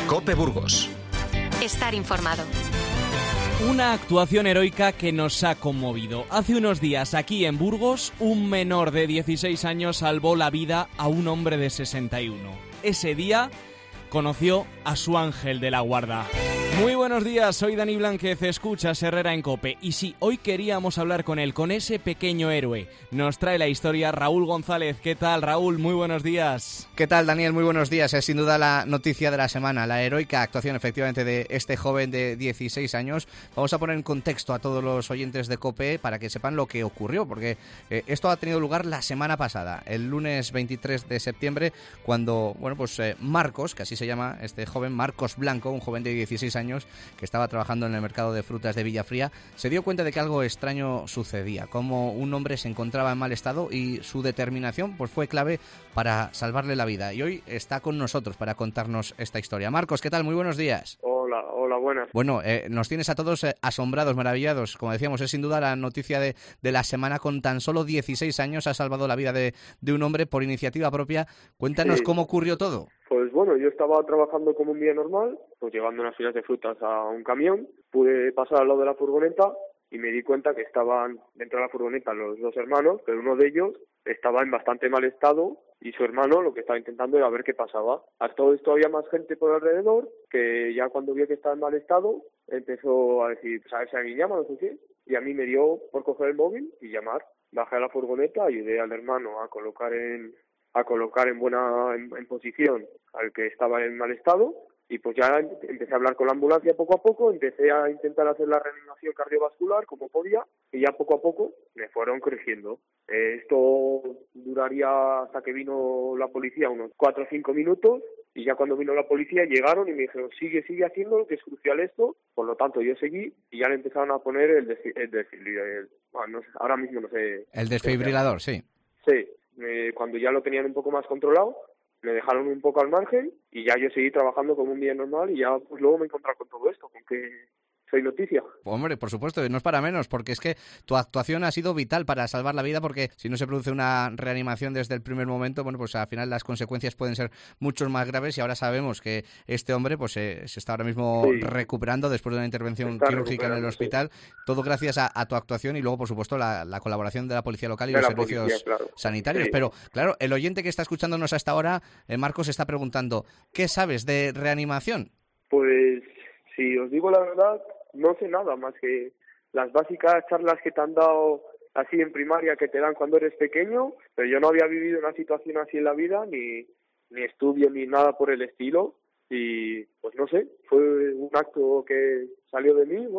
COPE Burgos. Estar informado. Una actuación heroica que nos ha conmovido. Hace unos días, aquí en Burgos, un menor de 16 años salvó la vida a un hombre de 61. Ese día conoció a su ángel de la guarda. Muy buenos días, soy Dani Blánquez, escuchas Herrera en COPE. Y sí, hoy queríamos hablar con él, con ese pequeño héroe. Nos trae la historia Raúl González. ¿Qué tal, Raúl? Muy buenos días. ¿Qué tal, Daniel? Muy buenos días. Es sin duda la noticia de la semana, la heroica actuación efectivamente de este joven de 16 años. Vamos a poner en contexto a todos los oyentes de COPE para que sepan lo que ocurrió, porque esto ha tenido lugar la semana pasada, el lunes 23 de septiembre, cuando, Marcos, que así se llama este joven, Marcos Blanco, un joven de 16 años, que estaba trabajando en el mercado de frutas de Villafría, se dio cuenta de que algo extraño sucedía, como un hombre se encontraba en mal estado y su determinación fue clave para salvarle la vida. Y hoy está con nosotros para contarnos esta historia. Marcos, ¿qué tal? Muy buenos días. Hola, buenas. Bueno, nos tienes a todos asombrados, maravillados. Como decíamos, es sin duda la noticia de la semana. Con tan solo 16 años ha salvado la vida de un hombre por iniciativa propia. Cuéntanos cómo ocurrió todo. Pues bueno, yo estaba trabajando como un día normal, pues llevando unas filas de frutas a un camión. Pude pasar al lado de la furgoneta y me di cuenta que estaban dentro de la furgoneta los dos hermanos, pero uno de ellos estaba en bastante mal estado y su hermano lo que estaba intentando era ver qué pasaba. A todo esto había más gente por alrededor que ya cuando vio que estaba en mal estado empezó a decir, pues a ver si alguien llama, no sé qué, y a mí me dio por coger el móvil y llamar. Bajé a la furgoneta, ayudé al hermano a colocar en posición al que estaba en mal estado y pues ya empecé a hablar con la ambulancia poco a poco, empecé a intentar hacer la reanimación cardiovascular como podía y ya poco a poco me fueron corrigiendo. Esto duraría hasta que vino la policía unos 4 o 5 minutos y ya cuando vino la policía llegaron y me dijeron sigue haciéndolo, que es crucial esto. Por lo tanto yo seguí y ya le empezaron a poner el desfibrilador. Bueno, no sé, ahora mismo no sé. El desfibrilador, sí. Sí. Cuando ya lo tenían un poco más controlado, me dejaron un poco al margen y ya yo seguí trabajando como un día normal y ya pues luego me encontré con todo esto, con que soy noticia. Hombre, por supuesto, no es para menos, porque es que tu actuación ha sido vital para salvar la vida, porque si no se produce una reanimación desde el primer momento, pues al final las consecuencias pueden ser mucho más graves y ahora sabemos que este hombre se está ahora mismo recuperando después de una intervención quirúrgica en el hospital, todo gracias a tu actuación y luego, por supuesto, la colaboración de la policía local y los servicios sanitarios. Sí. Pero, claro, el oyente que está escuchándonos hasta ahora, Marcos, está preguntando, ¿qué sabes de reanimación? Pues, si os digo la verdad, no sé nada más que las básicas charlas que te han dado así en primaria que te dan cuando eres pequeño, pero yo no había vivido una situación así en la vida, ni estudio ni nada por el estilo y pues no sé, fue un acto que salió de mí,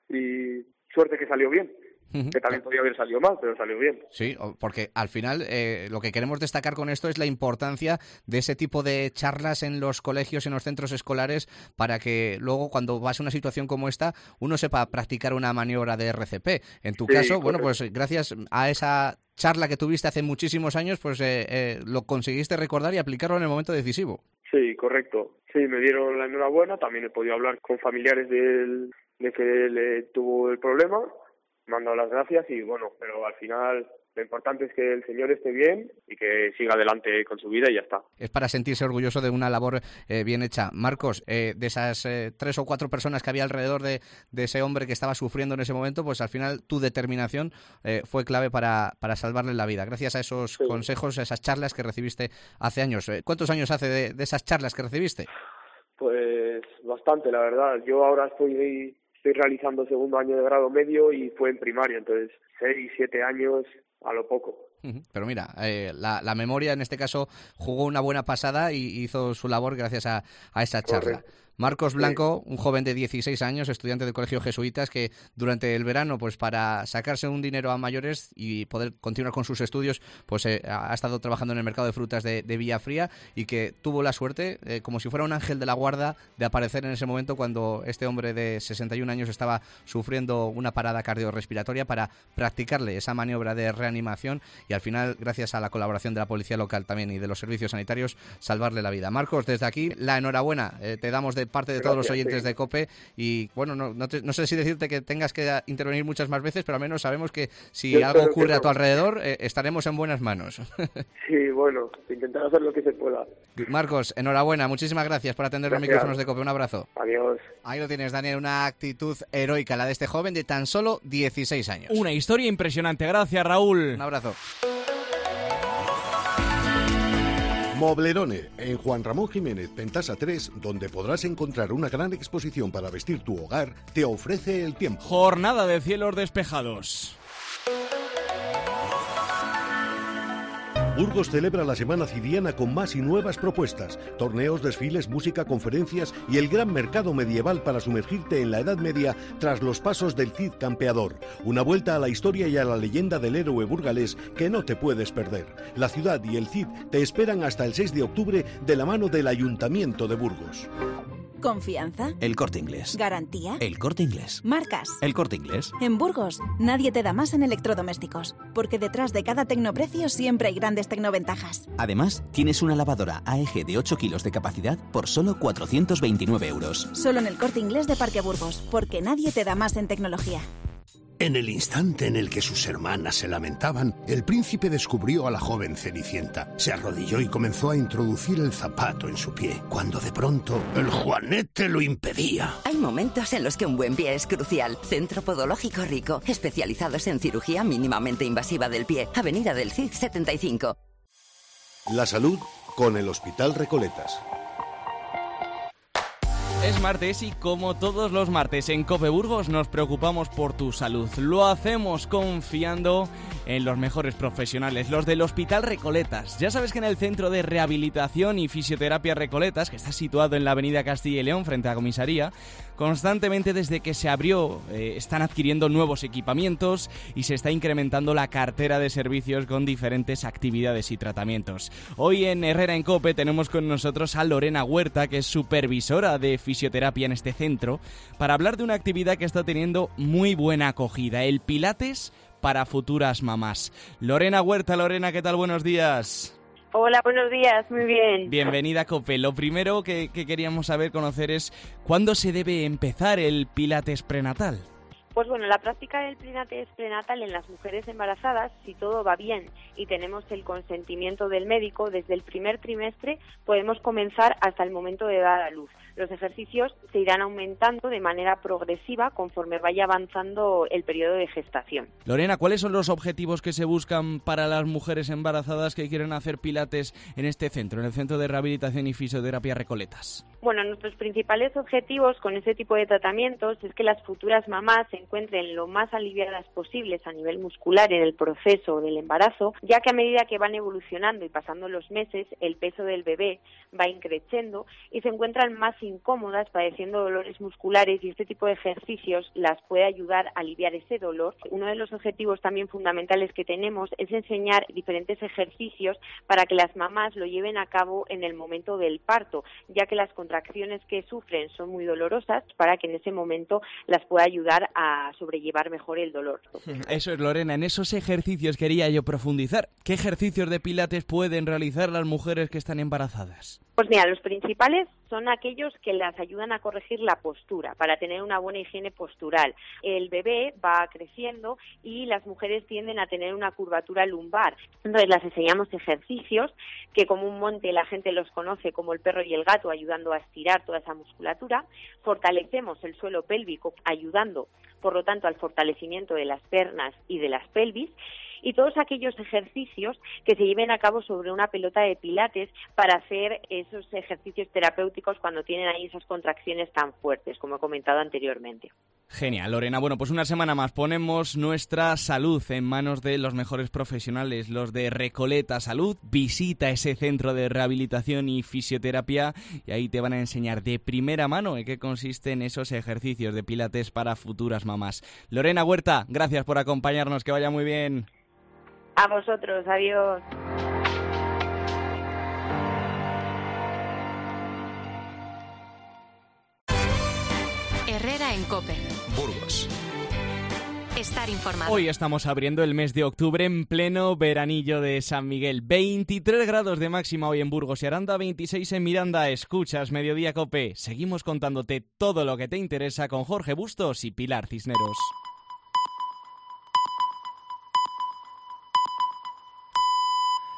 y suerte que salió bien. Que también podía haber salido mal, pero salió bien. Sí, porque al final lo que queremos destacar con esto es la importancia de ese tipo de charlas en los colegios, en los centros escolares, para que luego cuando vas a una situación como esta, uno sepa practicar una maniobra de RCP. En tu caso, correcto. Pues gracias a esa charla que tuviste hace muchísimos años, lo conseguiste recordar y aplicarlo en el momento decisivo. Sí, correcto. Sí, me dieron la enhorabuena, también he podido hablar con familiares de que le tuvo el problema. Me han dado las gracias y pero al final lo importante es que el señor esté bien y que siga adelante con su vida y ya está. Es para sentirse orgulloso de una labor bien hecha. Marcos, de esas 3 o 4 personas que había alrededor de ese hombre que estaba sufriendo en ese momento, pues al final tu determinación fue clave para salvarle la vida. Gracias a esos consejos, a esas charlas que recibiste hace años. ¿Cuántos años hace de esas charlas que recibiste? Pues bastante, la verdad. Yo ahora estoy realizando segundo año de grado medio y fue en primaria, entonces 6, 7 años a lo poco. Pero mira, la memoria en este caso jugó una buena pasada y hizo su labor gracias a esa charla. Correcto. Marcos Blanco, un joven de 16 años, estudiante del Colegio Jesuitas, que durante el verano, pues para sacarse un dinero a mayores y poder continuar con sus estudios, pues ha estado trabajando en el mercado de frutas de Villafría y que tuvo la suerte, como si fuera un ángel de la guarda, de aparecer en ese momento cuando este hombre de 61 años estaba sufriendo una parada cardiorrespiratoria, para practicarle esa maniobra de reanimación y al final, gracias a la colaboración de la policía local también y de los servicios sanitarios, salvarle la vida. Marcos, desde aquí, la enhorabuena te damos de parte de todos los oyentes de COPE y bueno, no sé si decirte que tengas que intervenir muchas más veces, pero al menos sabemos que si algo ocurre a tu alrededor, estaremos en buenas manos. Sí, bueno, intentar hacer lo que se pueda. Marcos, enhorabuena, muchísimas gracias por atender los micrófonos de COPE, un abrazo. Adiós. Ahí lo tienes, Daniel, una actitud heroica, la de este joven de tan solo 16 años. Una historia impresionante, gracias Raúl. Un abrazo. Moblerone, en Juan Ramón Jiménez, Pentasa 3, donde podrás encontrar una gran exposición para vestir tu hogar, te ofrece el tiempo. Jornada de cielos despejados. Burgos celebra la Semana Cidiana con más y nuevas propuestas, torneos, desfiles, música, conferencias y el gran mercado medieval para sumergirte en la Edad Media tras los pasos del Cid campeador. Una vuelta a la historia y a la leyenda del héroe burgalés que no te puedes perder. La ciudad y el Cid te esperan hasta el 6 de octubre de la mano del Ayuntamiento de Burgos. ¿Confianza? El Corte Inglés. ¿Garantía? El Corte Inglés. ¿Marcas? El Corte Inglés. En Burgos, nadie te da más en electrodomésticos, porque detrás de cada tecnoprecio siempre hay grandes tecnoventajas. Además, tienes una lavadora AEG de 8 kilos de capacidad por solo 429 euros. Solo en el Corte Inglés de Parque Burgos, porque nadie te da más en tecnología. En el instante en el que sus hermanas se lamentaban, el príncipe descubrió a la joven Cenicienta. Se arrodilló y comenzó a introducir el zapato en su pie, cuando de pronto el juanete lo impedía. Hay momentos en los que un buen pie es crucial. Centro Podológico Rico, especializados en cirugía mínimamente invasiva del pie. Avenida del Cid 75. La salud con el Hospital Recoletas. Es martes y como todos los martes en COPE Burgos nos preocupamos por tu salud. Lo hacemos confiando en los mejores profesionales, los del Hospital Recoletas. Ya sabes que en el Centro de Rehabilitación y Fisioterapia Recoletas, que está situado en la avenida Castilla y León frente a la comisaría, constantemente desde que se abrió están adquiriendo nuevos equipamientos y se está incrementando la cartera de servicios con diferentes actividades y tratamientos. Hoy en Herrera en COPE tenemos con nosotros a Lorena Huerta, que es supervisora de fisioterapia en este centro, para hablar de una actividad que está teniendo muy buena acogida, el Pilates para futuras mamás. Lorena Huerta, Lorena, ¿qué tal? Buenos días. Hola, buenos días, muy bien. Bienvenida a COPE. Lo primero que queríamos conocer es ¿cuándo se debe empezar el Pilates prenatal? Pues bueno, la práctica del Pilates prenatal en las mujeres embarazadas, si todo va bien y tenemos el consentimiento del médico, desde el primer trimestre podemos comenzar hasta el momento de dar a luz. Los ejercicios se irán aumentando de manera progresiva conforme vaya avanzando el periodo de gestación. Lorena, ¿cuáles son los objetivos que se buscan para las mujeres embarazadas que quieren hacer Pilates en este centro, en el Centro de Rehabilitación y Fisioterapia Recoletas? Bueno, nuestros principales objetivos con este tipo de tratamientos es que las futuras mamás se encuentren lo más aliviadas posibles a nivel muscular en el proceso del embarazo, ya que a medida que van evolucionando y pasando los meses, el peso del bebé va increciendo y se encuentran más incómodas padeciendo dolores musculares, y este tipo de ejercicios las puede ayudar a aliviar ese dolor. Uno de los objetivos también fundamentales que tenemos es enseñar diferentes ejercicios para que las mamás lo lleven a cabo en el momento del parto, ya que las contracciones que sufren son muy dolorosas, para que en ese momento las pueda ayudar a sobrellevar mejor el dolor. Eso es, Lorena, en esos ejercicios quería yo profundizar. ¿Qué ejercicios de Pilates pueden realizar las mujeres que están embarazadas? Pues mira, los principales son aquellos que las ayudan a corregir la postura, para tener una buena higiene postural. El bebé va creciendo y las mujeres tienden a tener una curvatura lumbar. Entonces las enseñamos ejercicios que comúnmente la gente los conoce como el perro y el gato, ayudando a estirar toda esa musculatura. Fortalecemos el suelo pélvico, ayudando, por lo tanto, al fortalecimiento de las piernas y de las pelvis. Y todos aquellos ejercicios que se lleven a cabo sobre una pelota de pilates para hacer esos ejercicios terapéuticos cuando tienen ahí esas contracciones tan fuertes, como he comentado anteriormente. Genial, Lorena. Bueno, pues una semana más ponemos nuestra salud en manos de los mejores profesionales, los de Recoleta Salud. Visita ese centro de rehabilitación y fisioterapia y ahí te van a enseñar de primera mano en qué consisten esos ejercicios de pilates para futuras mamás. Lorena Huerta, gracias por acompañarnos, que vaya muy bien. A vosotros, adiós. Herrera en COPE. Burgos. Estar informado. Hoy estamos abriendo el mes de octubre en pleno veranillo de San Miguel. 23 grados de máxima hoy en Burgos y Aranda, 26 en Miranda. Escuchas Mediodía Cope. Seguimos contándote todo lo que te interesa con Jorge Bustos y Pilar Cisneros.